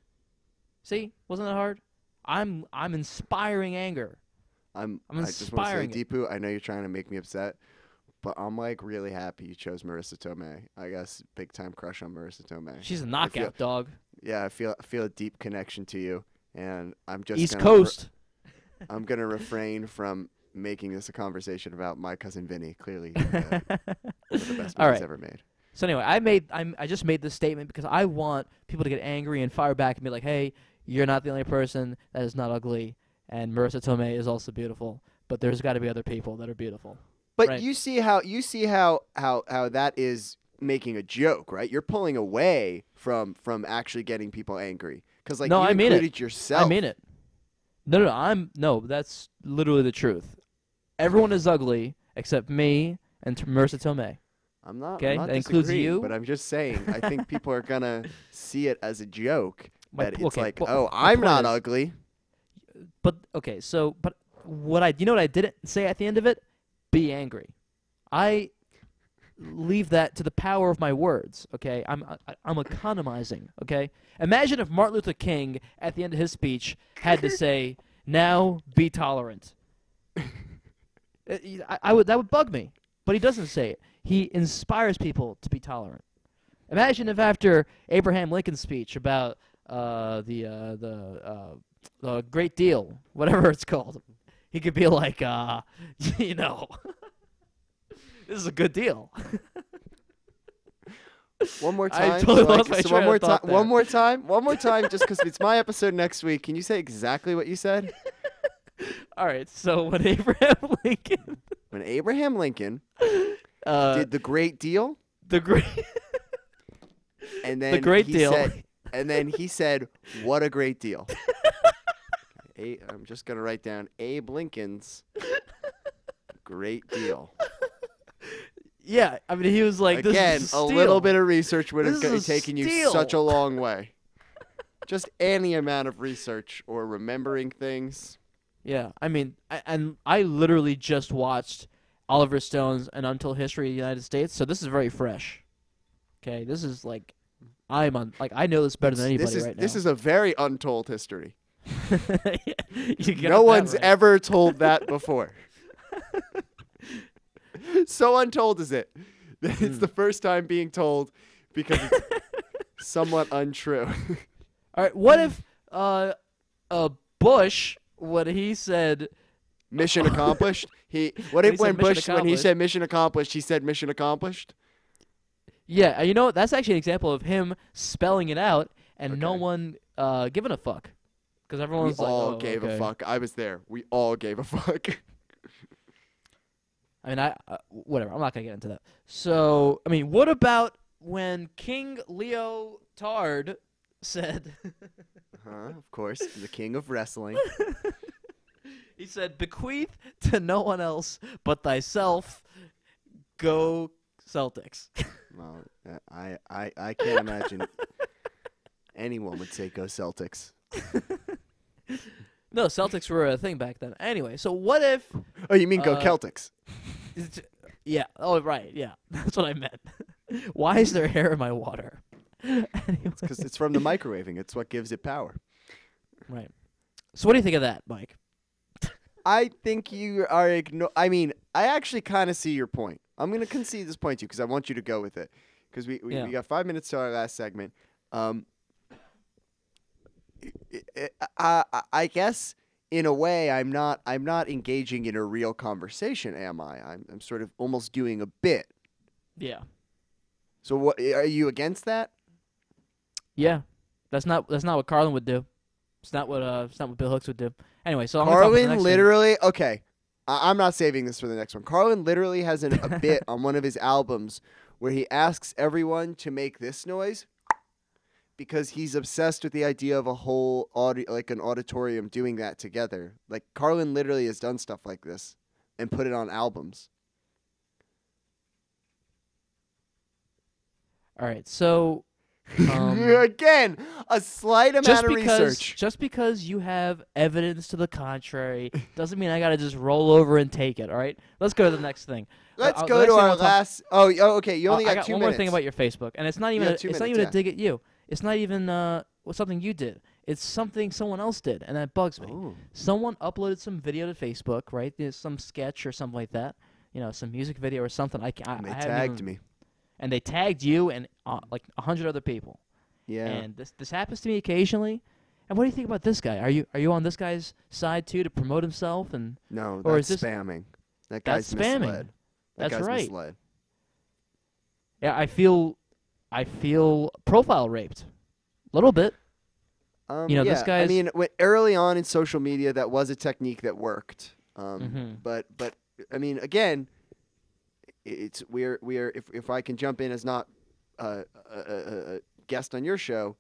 Speaker 2: See? Wasn't that hard? I'm I'm inspiring anger.
Speaker 1: I'm.
Speaker 2: I'm
Speaker 1: I just
Speaker 2: inspiring
Speaker 1: want to say, Deepu, I know you're trying to make me upset, but I'm like really happy you chose Marissa Tomei. I guess big time crush on Marissa Tomei.
Speaker 2: She's a knockout dog.
Speaker 1: Yeah, I feel I feel a deep connection to you, and I'm just
Speaker 2: East
Speaker 1: gonna
Speaker 2: Coast.
Speaker 1: Re- I'm gonna refrain from making this a conversation about my cousin Vinny. Clearly, uh, one of the best
Speaker 2: All
Speaker 1: movies
Speaker 2: right.
Speaker 1: ever made.
Speaker 2: So anyway, I made I'm, I just made this statement because I want people to get angry and fire back and be like, "Hey, you're not the only person that is not ugly, and Marissa Tomei is also beautiful. But there's got to be other people that are beautiful."
Speaker 1: But
Speaker 2: Right.
Speaker 1: you see how you see how, how how that is making a joke, right? You're pulling away from from actually getting people angry because like
Speaker 2: No,
Speaker 1: you
Speaker 2: I mean it.
Speaker 1: included yourself.
Speaker 2: I mean it. No, no, no, I'm no. That's literally the truth. Everyone is ugly except me and T- Marissa Tomei.
Speaker 1: I'm not.
Speaker 2: Okay,
Speaker 1: I'm not
Speaker 2: that includes
Speaker 1: disagreeing,
Speaker 2: you.
Speaker 1: But I'm just saying. I think people are gonna see it as a joke.
Speaker 2: My
Speaker 1: that
Speaker 2: p-
Speaker 1: it's
Speaker 2: okay,
Speaker 1: like,
Speaker 2: well,
Speaker 1: oh,
Speaker 2: my
Speaker 1: I'm
Speaker 2: point
Speaker 1: not
Speaker 2: is-
Speaker 1: ugly.
Speaker 2: But okay, so but what I you know what I didn't say at the end of it? Be angry. I leave that to the power of my words. Okay, I'm I, I'm economizing. Okay, imagine if Martin Luther King at the end of his speech had to say, "Now be tolerant." It- I, I would that would bug me, but he doesn't say it. He inspires people to be tolerant. Imagine if after Abraham Lincoln's speech about uh, the uh, the uh, the Great Deal, whatever it's called, he could be like, uh, you know, this is a good deal.
Speaker 1: One more
Speaker 2: I
Speaker 1: time.
Speaker 2: totally
Speaker 1: so, like,
Speaker 2: lost my
Speaker 1: so
Speaker 2: train
Speaker 1: one
Speaker 2: of
Speaker 1: more time.
Speaker 2: thought there.
Speaker 1: One more time. One more time. Just because it's my episode next week. Can you say exactly what you said?
Speaker 2: All right, so when Abraham Lincoln
Speaker 1: When Abraham Lincoln
Speaker 2: uh,
Speaker 1: did the Great Deal,
Speaker 2: the great
Speaker 1: and then
Speaker 2: Great
Speaker 1: he
Speaker 2: Deal.
Speaker 1: said, and then he said, "What a great deal." A, I'm just gonna write down Abe Lincoln's Great Deal.
Speaker 2: yeah, I mean he was like,
Speaker 1: Again,
Speaker 2: this is
Speaker 1: a
Speaker 2: a,
Speaker 1: little
Speaker 2: steal.
Speaker 1: bit of research would have
Speaker 2: This
Speaker 1: go-
Speaker 2: is a
Speaker 1: taken you
Speaker 2: steal.
Speaker 1: such a long way. Just any amount of research or remembering things.
Speaker 2: Yeah, I mean, I, and I literally just watched Oliver Stone's An Untold History of the United States, so this is very fresh. Okay, this is like, I'm on, like, I know this better than anybody
Speaker 1: this is
Speaker 2: right now.
Speaker 1: this is a very untold history.
Speaker 2: You got
Speaker 1: No
Speaker 2: that
Speaker 1: one's
Speaker 2: right.
Speaker 1: ever told that before. So untold is it that it's
Speaker 2: Mm.
Speaker 1: the first time being told because it's somewhat untrue.
Speaker 2: All right, what if uh, uh, Bush, when he said,
Speaker 1: Mission accomplished. He what
Speaker 2: When
Speaker 1: if
Speaker 2: he
Speaker 1: when
Speaker 2: said mission
Speaker 1: Bush when he
Speaker 2: accomplished.
Speaker 1: said mission accomplished, he said mission accomplished?
Speaker 2: yeah, uh, you know what? That's actually an example of him spelling it out and no
Speaker 1: Okay.
Speaker 2: one uh, giving a fuck. Because
Speaker 1: We
Speaker 2: everyone's like,
Speaker 1: all
Speaker 2: oh,
Speaker 1: gave
Speaker 2: okay.
Speaker 1: a fuck. I was there. We all gave a fuck.
Speaker 2: I mean, I uh, whatever. I'm not gonna get into that. So, I mean, what about when King Leo Tard said,
Speaker 1: Huh? Of course, the king of wrestling.
Speaker 2: he said, "Bequeath to no one else but thyself. Go Celtics."
Speaker 1: Well, uh, I, I, I can't imagine anyone would say go Celtics.
Speaker 2: No, Celtics were a thing back then. Anyway, so what if?
Speaker 1: Oh, you mean go
Speaker 2: Uh,
Speaker 1: Celtics?
Speaker 2: Yeah. Oh, right. Yeah, that's what I meant. Why is there hair in my water? Anyway.
Speaker 1: Because it's from the microwaving. It's what gives it power.
Speaker 2: Right. So what do you think of that, Mike?
Speaker 1: I think you are igno- I mean, I actually kind of see your point. I'm going to concede this point to you because I want you to go with it. Because we, we,
Speaker 2: Yeah.
Speaker 1: we got five minutes to our last segment. Um, I, I, I guess in a way I'm not I'm not engaging in a real conversation, am I? I'm, I'm sort of almost doing a bit.
Speaker 2: Yeah.
Speaker 1: So what are you against that?
Speaker 2: Yeah. That's not that's not what Carlin would do. It's not what uh it's not what Bill Hooks would do. Anyway, so I'm gonna talk about the
Speaker 1: Carlin
Speaker 2: next
Speaker 1: literally okay. I, I'm not saving this for the next one. Carlin literally has an, a bit on one of his albums where he asks everyone to make this noise because he's obsessed with the idea of a whole audi- like an auditorium doing that together. Like Carlin literally has done stuff like this and put it on albums.
Speaker 2: thing. All right. So um,
Speaker 1: Again, a slight amount
Speaker 2: just
Speaker 1: of
Speaker 2: because
Speaker 1: research.
Speaker 2: just because you have evidence to the contrary doesn't mean I gotta just roll over and take it. All right. Let's go to the next thing.
Speaker 1: Let's
Speaker 2: Uh,
Speaker 1: go
Speaker 2: the next
Speaker 1: to
Speaker 2: thing
Speaker 1: our
Speaker 2: we'll talk-
Speaker 1: last. Oh, y- oh, okay. You
Speaker 2: Uh,
Speaker 1: only
Speaker 2: I
Speaker 1: got,
Speaker 2: got
Speaker 1: two
Speaker 2: one
Speaker 1: minutes.
Speaker 2: more thing about your Facebook, and it's not even
Speaker 1: got
Speaker 2: a,
Speaker 1: two
Speaker 2: it's not
Speaker 1: minutes,
Speaker 2: even
Speaker 1: yeah.
Speaker 2: a dig at you. It's not even uh something you did. It's something someone else did, and that bugs me.
Speaker 1: Oh.
Speaker 2: Someone uploaded some video to Facebook, right? There's some sketch or something like that. You know, some music video or something. I, ca- I,
Speaker 1: And they
Speaker 2: I haven't
Speaker 1: tagged
Speaker 2: even-
Speaker 1: me.
Speaker 2: and they tagged you and uh, like a hundred other people.
Speaker 1: Yeah.
Speaker 2: And this this happens to me occasionally. And what do you think about this guy? Are you are you on this guy's side too to promote himself? And
Speaker 1: No,
Speaker 2: or
Speaker 1: that's
Speaker 2: is this-
Speaker 1: spamming. That guy's
Speaker 2: that's spamming.
Speaker 1: misled. That
Speaker 2: That's
Speaker 1: guy's
Speaker 2: right.
Speaker 1: misled.
Speaker 2: yeah, I feel I feel profile raped, a little bit.
Speaker 1: Um,
Speaker 2: You know,
Speaker 1: yeah,
Speaker 2: this guy's-
Speaker 1: I mean, when, early on in social media, that was a technique that worked. Um,
Speaker 2: Mhm.
Speaker 1: But, but I mean, again, i- it's we're we're if if I can jump in as not uh, a, a, a guest on your show.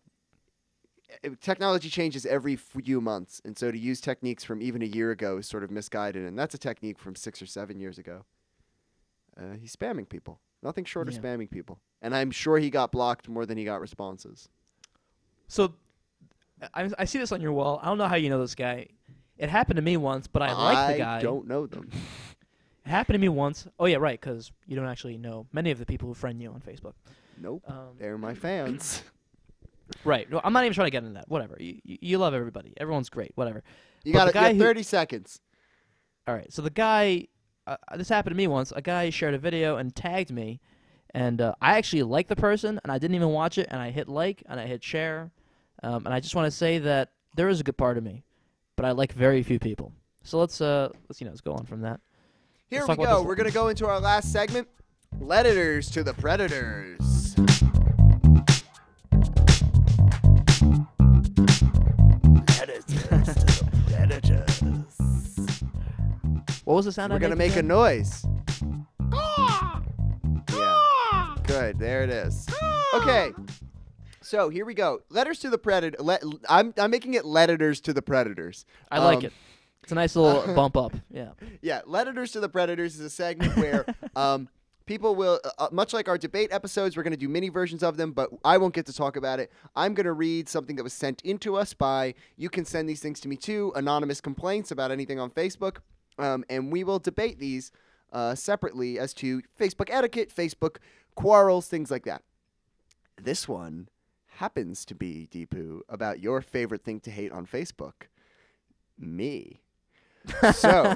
Speaker 1: eh, Technology changes every few months, and so to use techniques from even a year ago is sort of misguided, and that's a technique from six or seven years ago. Uh, he's spamming people. Nothing short of
Speaker 2: Yeah.
Speaker 1: spamming people. And I'm sure he got blocked more than he got responses.
Speaker 2: So I I see this on your wall. I don't know how you know this guy. It happened to me once, but I like the guy.
Speaker 1: I don't know them.
Speaker 2: It happened to me once. Oh yeah, right, because you don't actually know many of the people who friend you on Facebook.
Speaker 1: Nope.
Speaker 2: Um,
Speaker 1: They're my fans.
Speaker 2: right. No, I'm not even trying to get into that. Whatever. You, you, you love everybody. Everyone's great. Whatever.
Speaker 1: You
Speaker 2: But
Speaker 1: got
Speaker 2: the
Speaker 1: it. You
Speaker 2: guy
Speaker 1: have
Speaker 2: who-
Speaker 1: thirty seconds.
Speaker 2: All right. So the guy, uh, this happened to me once. A guy shared a video and tagged me, and uh, I actually liked the person, and I didn't even watch it, and I hit like and I hit share, um, and I just want to say that there is a good part of me, but I like very few people. So let's uh let's you know let's go on from that.
Speaker 1: Here
Speaker 2: Let's
Speaker 1: we
Speaker 2: talk about
Speaker 1: go.
Speaker 2: this-
Speaker 1: We're going to go into our last segment. Letters to the Predators. Letters to the Predators.
Speaker 2: What was the sound?
Speaker 1: We're
Speaker 2: I
Speaker 1: going to
Speaker 2: made
Speaker 1: make a
Speaker 2: again?
Speaker 1: noise. Yeah. Good. There it is. Okay. So here we go. Letters to the Predator. Le- I'm I'm making it letters to the Predators.
Speaker 2: I like
Speaker 1: Um,
Speaker 2: it. It's a nice little bump up. Yeah.
Speaker 1: Yeah, Letters to the Predators is a segment where um, people will, uh, much like our debate episodes, we're going to do mini versions of them, but I won't get to talk about it. I'm going to read something that was sent into us by, you can send these things to me too, anonymous complaints about anything on Facebook, um, and we will debate these uh, separately as to Facebook etiquette, Facebook quarrels, things like that. This one happens to be, Deepu, about your favorite thing to hate on Facebook, me. So,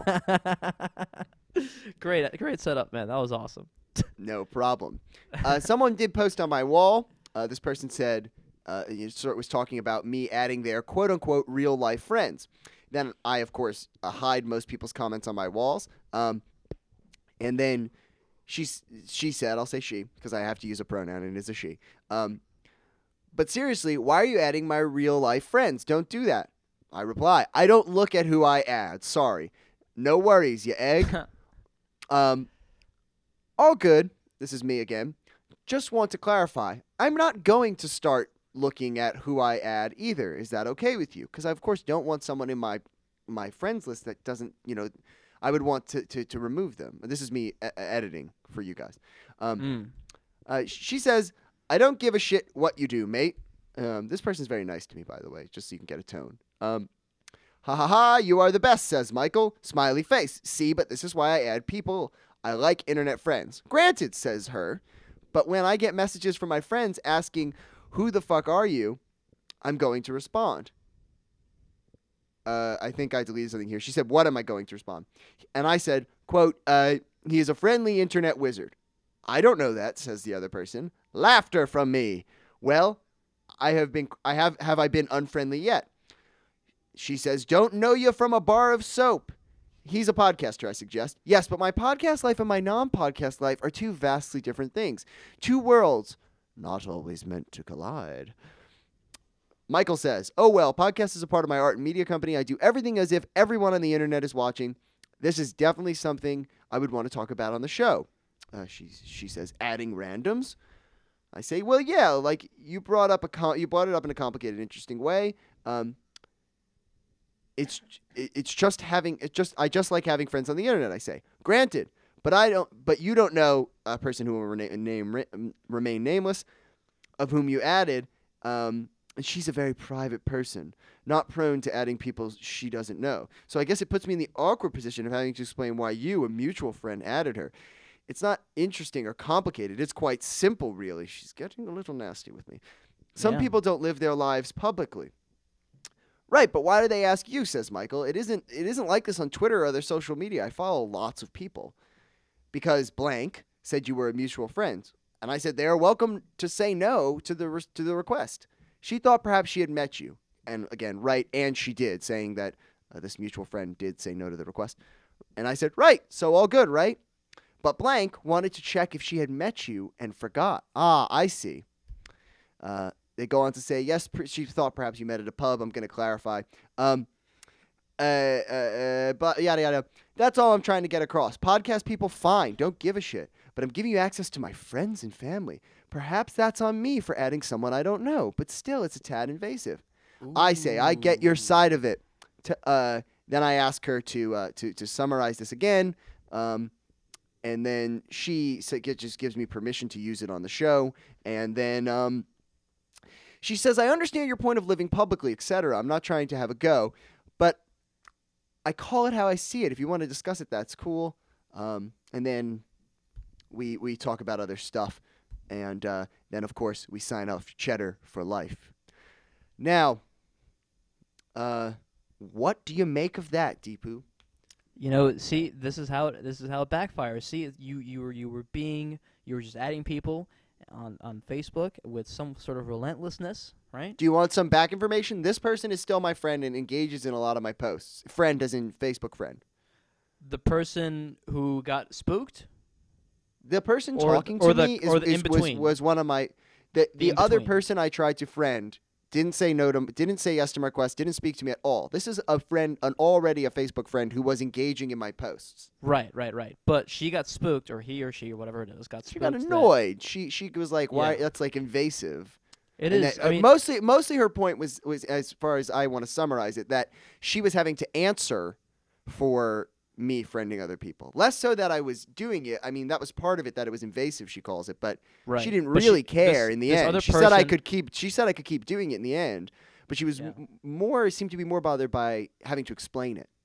Speaker 2: great, great setup, man. That was awesome.
Speaker 1: no problem. Uh, someone did post on my wall. Uh, this person said, uh, you sort of was talking about me adding their quote unquote real life friends. Then I, of course, uh, hide most people's comments on my walls. Um, and then she s- she said, I'll say she because I have to use a pronoun and it is a she. Um, but seriously, why are you adding my real life friends? Don't do that. I reply, I don't look at who I add. Sorry. No worries, you egg. um, all good. This is me again. Just want to clarify. I'm not going to start looking at who I add either. Is that okay with you? Because I, of course, don't want someone in my my friends list that doesn't, you know, I would want to, to, to remove them. This is me e- editing for you guys. Um,
Speaker 2: Mm.
Speaker 1: uh, she says, I don't give a shit what you do, mate. Um, this person's very nice to me, by the way, just so you can get a tone. Um, Ha ha ha, you are the best, says Michael. Smiley face. See, but this is why I add people. I like internet friends. Granted, says her. But when I get messages from my friends asking, who the fuck are you? I'm going to respond. Uh, I think I deleted something here. She said, what am I going to respond? And I said, quote, uh, he is a friendly internet wizard. I don't know that, says the other person. Laughter from me. Well, I have been, I have, have I been unfriendly yet? She says, don't know you from a bar of soap. He's a podcaster, I suggest. Yes, but my podcast life and my non-podcast life are two vastly different things. Two worlds, not always meant to collide. Michael says, oh, well, podcast is a part of my art and media company. I do everything as if everyone on the internet is watching. This is definitely something I would want to talk about on the show. Uh, she, she says, adding randoms. I say, well, yeah, like you brought up a com- you brought it up in a complicated, interesting way. Um, It's it's just having it's just I just like having friends on the internet. I say, granted, but I don't. But you don't know a person who will remain, name, remain nameless, of whom you added. Um, and she's a very private person, not prone to adding people she doesn't know. So I guess it puts me in the awkward position of having to explain why you, a mutual friend, added her. It's not interesting or complicated. It's quite simple, really. She's getting a little nasty with me. Some
Speaker 2: Yeah.
Speaker 1: people don't live their lives publicly. Right, but why do they ask you, says Michael? It isn't it isn't like this on Twitter or other social media. I follow lots of people. Because blank said you were a mutual friend. And I said they are welcome to say no to the re- to the request. She thought perhaps she had met you. And again, right, and she did, saying that uh, this mutual friend did say no to the request. And I said, right, so all good, right? But blank wanted to check if she had met you and forgot. Ah, I see. Uh They go on to say, yes, pr- she thought perhaps you met at a pub. I'm going to clarify. Um, uh, uh, uh, but yada, yada. That's all I'm trying to get across. Podcast people, fine. Don't give a shit. But I'm giving you access to my friends and family. Perhaps that's on me for adding someone I don't know. But still, it's a tad invasive.
Speaker 2: Ooh.
Speaker 1: I say, I get your side of it. To, uh, then I ask her to, uh, to, to summarize this again. Um, and then she so, just gives me permission to use it on the show. And then... Um, She says, I understand your point of living publicly, et cetera. I'm not trying to have a go, but I call it how I see it. If you want to discuss it, that's cool. Um, and then we we talk about other stuff. And uh, then, of course, we sign off Cheddar for life. Now, uh, what do you make of that, Deepu?
Speaker 2: You know, see, this is how it, this is how it backfires. See, you you were you were being you were just adding people on on Facebook with some sort of relentlessness, right?
Speaker 1: Do you want some back information? This person is still my friend and engages in a lot of my posts. Friend as in Facebook friend.
Speaker 2: The person who got spooked,
Speaker 1: The person
Speaker 2: Or-
Speaker 1: talking
Speaker 2: or
Speaker 1: to
Speaker 2: the-
Speaker 1: me is,
Speaker 2: or the
Speaker 1: is- was,
Speaker 2: in-between.
Speaker 1: was one of my the
Speaker 2: The
Speaker 1: the other
Speaker 2: in-between.
Speaker 1: person I tried to friend didn't say no to didn't say yes to my request, didn't speak to me at all. This is a friend, an already a Facebook friend who was engaging in my posts.
Speaker 2: right, right, right. But she got spooked, or he or she or whatever it is got
Speaker 1: She
Speaker 2: spooked.
Speaker 1: got
Speaker 2: that-
Speaker 1: annoyed. She she was like, "Why?
Speaker 2: Yeah.
Speaker 1: That's like invasive."
Speaker 2: It
Speaker 1: And
Speaker 2: is.
Speaker 1: that-
Speaker 2: I
Speaker 1: uh,
Speaker 2: mean,
Speaker 1: mostly mostly her point was was as far as I want to summarize it, that she was having to answer for me friending other people. Less so that I was doing it. I mean, that was part of it, that it was invasive, she calls it, but
Speaker 2: right.
Speaker 1: she didn't
Speaker 2: But
Speaker 1: really
Speaker 2: this-
Speaker 1: care in the
Speaker 2: this
Speaker 1: end.
Speaker 2: other
Speaker 1: She said I
Speaker 2: person-
Speaker 1: could keep. She said I could keep doing it in the end, but she was
Speaker 2: Yeah.
Speaker 1: m- more seemed to be more bothered by having to explain it.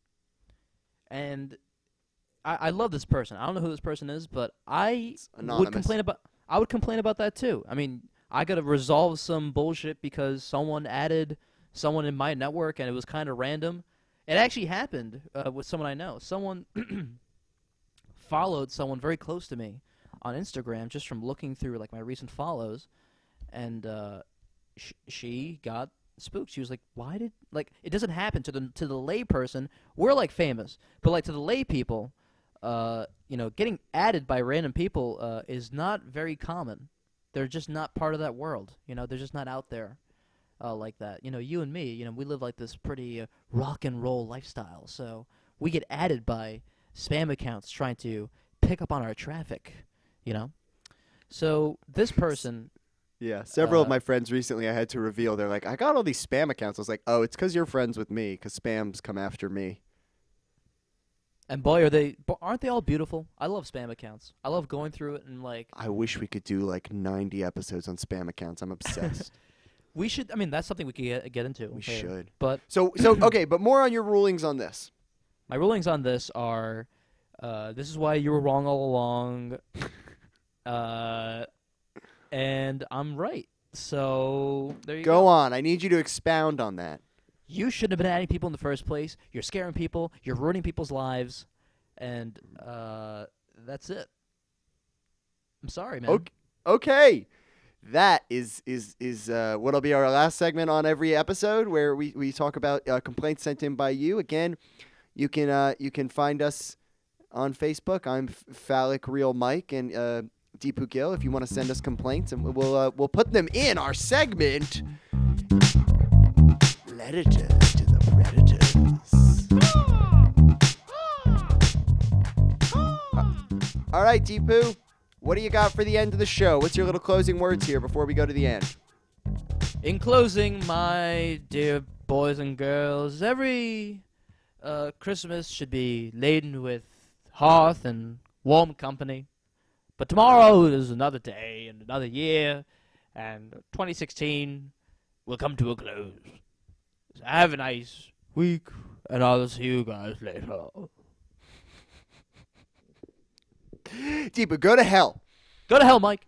Speaker 2: And I, I love this person. I don't know who this person is, but I would
Speaker 1: anonymous.
Speaker 2: complain about. I would complain about that too. I mean, I got to resolve some bullshit because someone added someone in my network, and it was kind of random. It actually happened uh, with someone I know. Someone followed someone very close to me on Instagram just from looking through like my recent follows, and uh, sh- she got spooked. She was like, "Why did like it doesn't happen to the to the lay person? We're like famous, but like to the lay people, uh, you know, getting added by random people uh, is not very common. They're just not part of that world. You know, they're just not out there." Uh, like that, you know, you and me, you know, we live like this pretty uh, rock and roll lifestyle. So we get added by spam accounts trying to pick up on our traffic, you know. So this person,
Speaker 1: Yeah, several of
Speaker 2: Uh,
Speaker 1: my friends recently I had to reveal. They're like, I got all these spam accounts. I was like, oh, it's because you're friends with me, because spams come after me.
Speaker 2: and boy, are they, bo- aren't they all beautiful? I love spam accounts. I love going through it and like,
Speaker 1: I wish we could do like ninety episodes on spam accounts. I'm obsessed.
Speaker 2: We should. I mean, that's something we could get, get into.
Speaker 1: We
Speaker 2: later.
Speaker 1: should.
Speaker 2: But
Speaker 1: So, so okay, but more on your rulings on this.
Speaker 2: my rulings on this are, uh, this is why you were wrong all along, uh, and I'm right. So there you go.
Speaker 1: Go on. I need you to expound on that.
Speaker 2: You shouldn't have been adding people in the first place. You're scaring people. You're ruining people's lives, and uh, that's it. I'm sorry, man.
Speaker 1: Okay. Okay. That is is is uh, what'll be our last segment on every episode, where we, we talk about uh, complaints sent in by you. Again, you can uh, you can find us on Facebook. I'm F- Phallic Real Mike and uh, Deepu Gill. If you want to send us complaints, and we'll uh, we'll put them in our segment. Predators to the predators. Uh, all right, Deepu. What do you got for the end of the show? What's your little closing words here before we go to the end?
Speaker 2: In closing, my dear boys and girls, every uh, Christmas should be laden with hearth and warm company. But tomorrow is another day and another year, and twenty sixteen will come to a close. So have a nice week, and I'll see you guys later.
Speaker 1: Deepu, go to hell.
Speaker 2: Go to hell, Mike.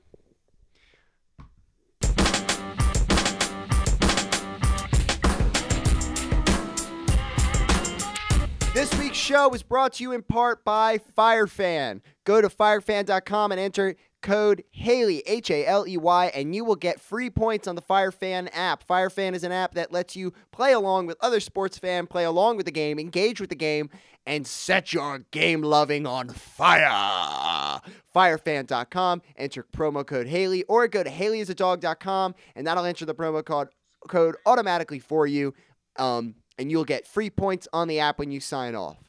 Speaker 1: This week's show was brought to you in part by FireFan. Go to firefan dot com and enter code Haley, H A L E Y, and you will get free points on the FireFan app. FireFan is an app that lets you play along with other sports fans, play along with the game, engage with the game, and set your game loving on fire. firefan dot com, enter promo code Haley, or go to haley is a dog dot com, and that'll enter the promo code, code automatically for you, um, and you'll get free points on the app when you sign off.